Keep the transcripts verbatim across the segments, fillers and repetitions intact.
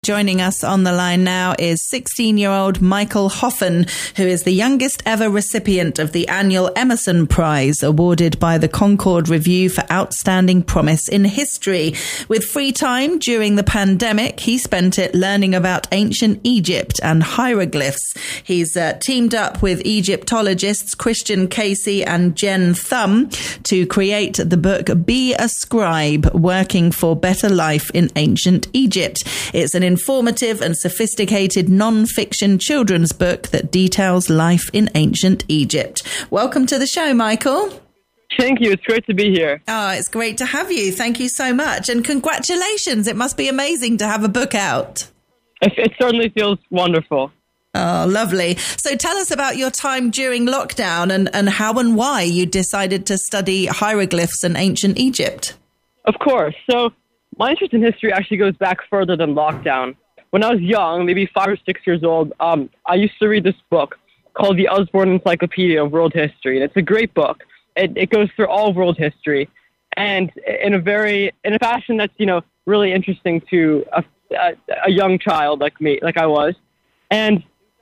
Joining us on the line now is sixteen-year-old Michael Hoffen, who is the youngest ever recipient of the annual Emerson Prize, awarded by the Concord Review for Outstanding Promise in History. With free time during the pandemic, he spent it learning about ancient Egypt and hieroglyphs. He's uh, teamed up with Egyptologists Christian Casey and Jen Thum to create the book Be a Scribe, Working for Better Life in Ancient Egypt. It's an informative and sophisticated non-fiction children's book that details life in ancient Egypt. Welcome to the show, Michael. Thank you. It's great to be here. Oh, it's great to have you. Thank you so much. And congratulations. It must be amazing to have a book out. It, it certainly feels wonderful. Oh, lovely. So tell us about your time during lockdown and, and how and why you decided to study hieroglyphs in ancient Egypt. Of course. So my interest in history actually goes back further than lockdown. When I was young, maybe five or six years old, um, I used to read this book called the Usborne Encyclopedia of World History. And it's a great book. It, it goes through all of world history, and in a very, in a fashion that's, you know, really interesting to a, a, a young child like me, like I was. And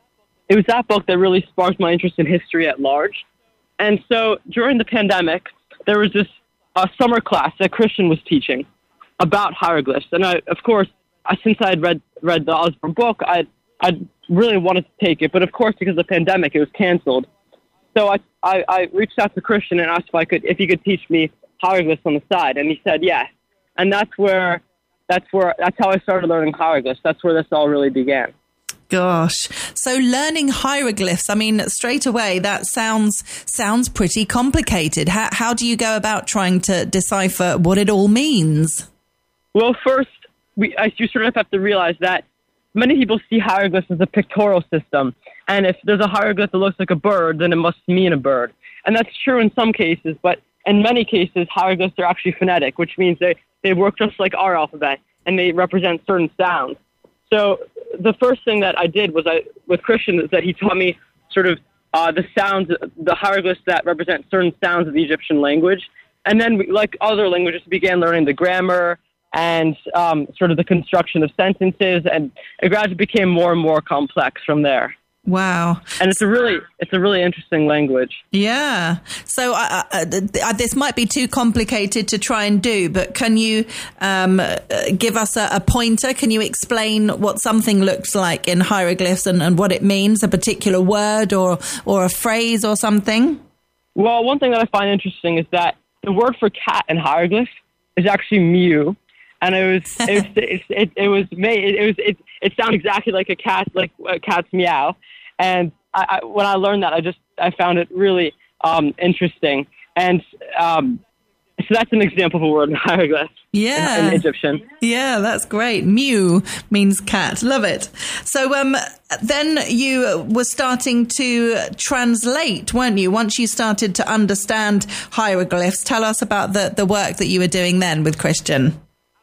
it was that book that really sparked my interest in history at large. And so during the pandemic, there was this uh, summer class that Christian was teaching about hieroglyphs. And I, of course, I, since I had read read the Usborne book, I I really wanted to take it. But of course, because of the pandemic, it was canceled. So I, I I reached out to Christian and asked if I could if he could teach me hieroglyphs on the side, and he said yes. And that's where that's where that's how I started learning hieroglyphs. That's where this all really began. Gosh. So learning hieroglyphs, I mean, straight away, that sounds sounds pretty complicated. How, how do you go about trying to decipher what it all means? Well, first, we, I, you sort of have to realize that many people see hieroglyphs as a pictorial system. And if there's a hieroglyph that looks like a bird, then it must mean a bird. And that's true in some cases, but in many cases, hieroglyphs are actually phonetic, which means they, they work just like our alphabet, and they represent certain sounds. So the first thing that I did was I, with Christian, is that he taught me sort of uh, the sounds, the hieroglyphs that represent certain sounds of the Egyptian language. And then, we, like other languages, began learning the grammar and um, sort of the construction of sentences, and it gradually became more and more complex from there. Wow. And it's a really, it's a really interesting language. Yeah. So uh, uh, this might be too complicated to try and do, but can you um, uh, give us a, a pointer? Can you explain what something looks like in hieroglyphs and, and what it means, a particular word or, or a phrase or something? Well, one thing that I find interesting is that the word for cat in hieroglyphs is actually mew. And it was, it was, it, it, it was made, it was, it, it sounded exactly like a cat, like a cat's meow. And I, I, when I learned that, I just, I found it really um, interesting. And um, so that's an example of a word in hieroglyphs. Yeah. In, in Egyptian. Yeah, that's great. Mew means cat. Love it. So um, then you were starting to translate, weren't you? Once you started to understand hieroglyphs, tell us about the, the work that you were doing then with Christian.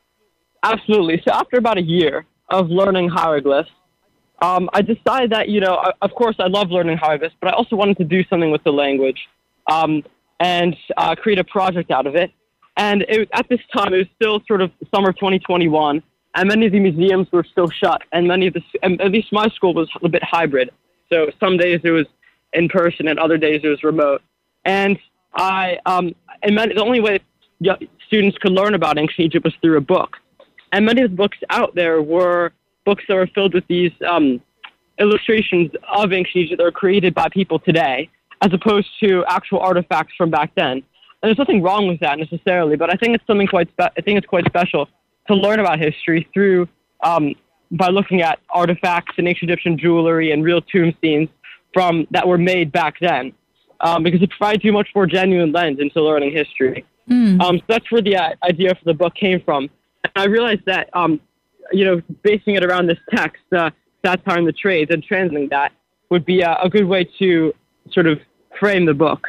Absolutely. So after about a year of learning hieroglyphs, um, I decided that, you know, I, of course I love learning hieroglyphs, but I also wanted to do something with the language um, and uh, create a project out of it. And it, at this time, it was still sort of summer twenty twenty-one, and many of the museums were still shut, and many of the, and at least my school was a bit hybrid. So some days it was in person, and other days it was remote. And I, um, and many, the only way students could learn about ancient Egypt was through a book. And many of the books out there were books that were filled with these um, illustrations of ancient Egypt that were created by people today, as opposed to actual artifacts from back then. And there's nothing wrong with that necessarily, but I think it's something quite. Spe- I think it's quite special to learn about history through um, by looking at artifacts and ancient Egyptian jewelry and real tomb scenes from that were made back then, um, because it provides you a much more genuine lens into learning history. Mm. Um, so that's where the uh, idea for the book came from. And I realized that, um, you know, basing it around this text, uh, satire in the trades, and translating that would be a, a good way to sort of frame the book.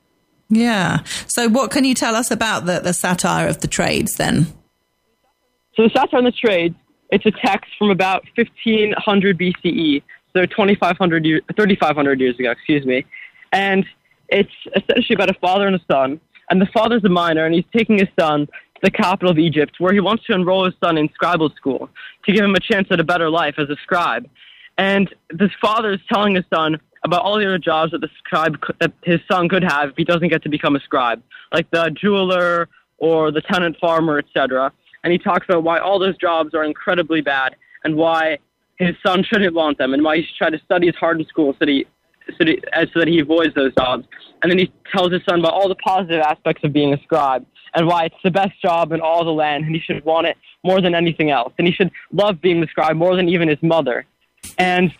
Yeah. So what can you tell us about the, the satire of the trades then? So the satire in the trades, it's a text from about fifteen hundred B C E, so twenty-five hundred years, thirty-five hundred years ago, excuse me. And it's essentially about a father and a son. And the father's a miner, and he's taking his son the capital of Egypt, where he wants to enroll his son in scribal school to give him a chance at a better life as a scribe. And this father is telling his son about all the other jobs that the scribe, that his son could have if he doesn't get to become a scribe, like the jeweler or the tenant farmer, et cetera. And he talks about why all those jobs are incredibly bad and why his son shouldn't want them and why he should try to study as hard in school so that he, so that he, so that he avoids those jobs. And then he tells his son about all the positive aspects of being a scribe and why it's the best job in all the land and he should want it more than anything else. And he should love being the scribe more than even his mother. And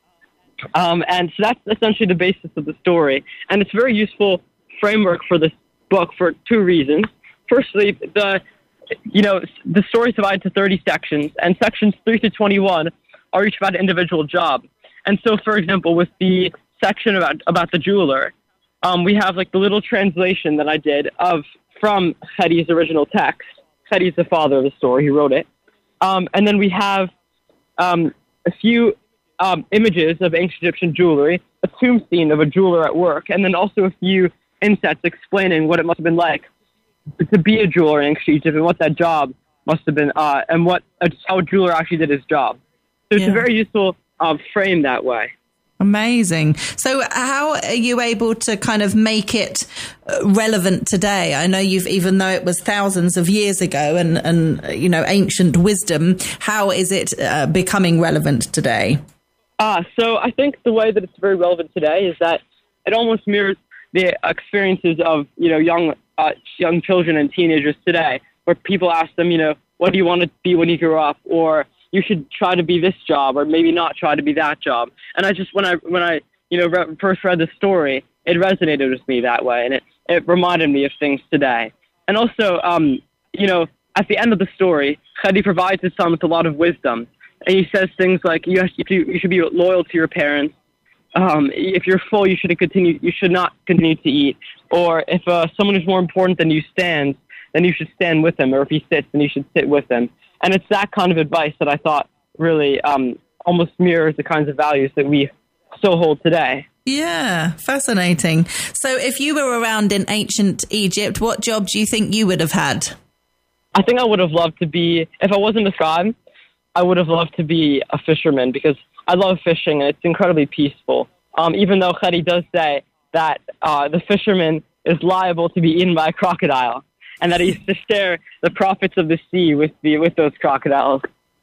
um, and so that's essentially the basis of the story. And it's a very useful framework for this book for two reasons. Firstly, the you know the story is divided into thirty sections, and sections three to twenty-one are each about an individual job. And so, for example, with the section about about the jeweler, um, we have like the little translation that I did of from Khedi's original text. Khedi's the father of the story; he wrote it. Um, and then we have um, a few um, images of ancient Egyptian jewelry, a tomb scene of a jeweler at work, and then also a few insets explaining what it must have been like to be a jeweler in ancient Egypt and what that job must have been, uh, and what uh, how a jeweler actually did his job. So it's yeah. a very useful uh, frame that way. Amazing. So how are you able to kind of make it relevant today? I know you've, even though it was thousands of years ago and, and you know, ancient wisdom, how is it uh, becoming relevant today? Uh, so I think the way that it's very relevant today is that it almost mirrors the experiences of, you know, young uh, young children and teenagers today, where people ask them, you know, what do you want to be when you grow up? Or you should try to be this job, or maybe not try to be that job. And I just, when I, when I, you know, re- first read the story, it resonated with me that way. And it, it reminded me of things today. And also, um, you know, at the end of the story, Khedi provides his son with a lot of wisdom. And he says things like, you, have to, you should be loyal to your parents. Um, if you're full, you should continue, you should not continue to eat. Or if uh, someone is more important than you stands, then you should stand with him. Or if he sits, then you should sit with him. And it's that kind of advice that I thought really um, almost mirrors the kinds of values that we still hold today. Yeah, fascinating. So if you were around in ancient Egypt, what job do you think you would have had? I think I would have loved to be, if I wasn't a scribe, I would have loved to be a fisherman because I love fishing and it's incredibly peaceful. Um, even though Khedi does say that uh, the fisherman is liable to be eaten by a crocodile, and that he used to share the profits of the sea with the with those crocodiles.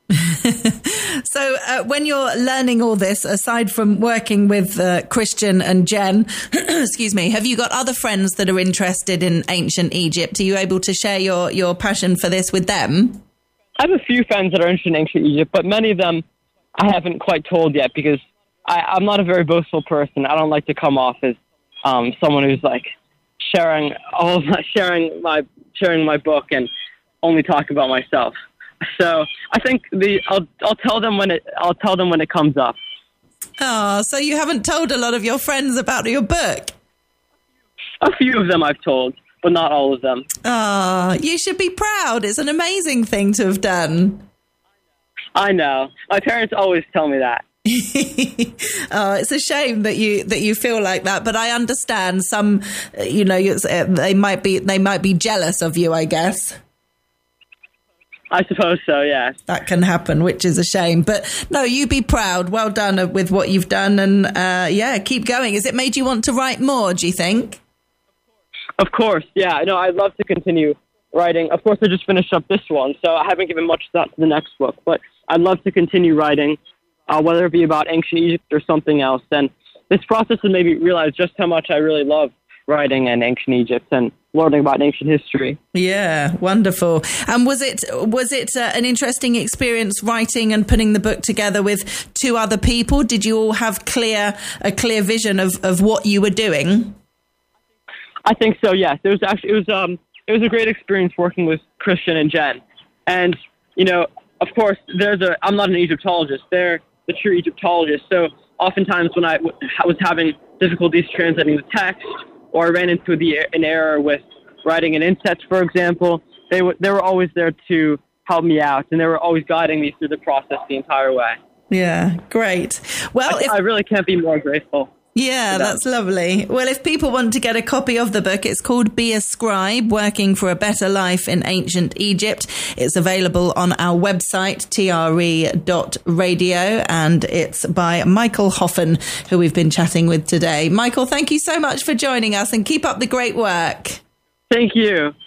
So uh, when you're learning all this, aside from working with uh, Christian and Jen, excuse me, have you got other friends that are interested in ancient Egypt? Are you able to share your, your passion for this with them? I have a few friends that are interested in ancient Egypt, but many of them I haven't quite told yet because I, I'm not a very boastful person. I don't like to come off as um, someone who's like sharing all of my, sharing my sharing my book and only talk about myself. So I think the I'll I'll tell them when it I'll tell them when it comes up. Oh, so you haven't told a lot of your friends about your book? A few of them I've told, but not all of them. Oh, you should be proud. It's an amazing thing to have done. I know. My parents always tell me that. Oh, it's a shame that you that you feel like that, but I understand some, you know, they might be they might be jealous of you, I guess. I suppose so, yes. That can happen, which is a shame. But no, you be proud. Well done with what you've done, and uh, yeah, keep going. Has it made you want to write more, do you think? Of course, yeah. No, I'd love to continue writing. Of course, I just finished up this one, so I haven't given much thought to the next book, but I'd love to continue writing. Uh, whether it be about ancient Egypt or something else. And this process has made me realize just how much I really love writing in ancient Egypt and learning about ancient history. Yeah, wonderful. And was it was it uh, an interesting experience writing and putting the book together with two other people? Did you all have clear a clear vision of, of what you were doing? I think so, yes. It was actually it was um it was a great experience working with Christian and Jen. And, you know, of course, there's a I'm not an Egyptologist. They're the true Egyptologist. So oftentimes when I w- was having difficulties translating the text, or I ran into the an error with writing an inset, for example, they w- they were always there to help me out, and they were always guiding me through the process the entire way. Yeah, great. Well, I, if- I really can't be more grateful. Yeah, that's lovely. Well, if people want to get a copy of the book, it's called Be a Scribe, Working for a Better Life in Ancient Egypt. It's available on our website, T R E dot radio, and it's by Michael Hoffen, who we've been chatting with today. Michael, thank you so much for joining us, and keep up the great work. Thank you.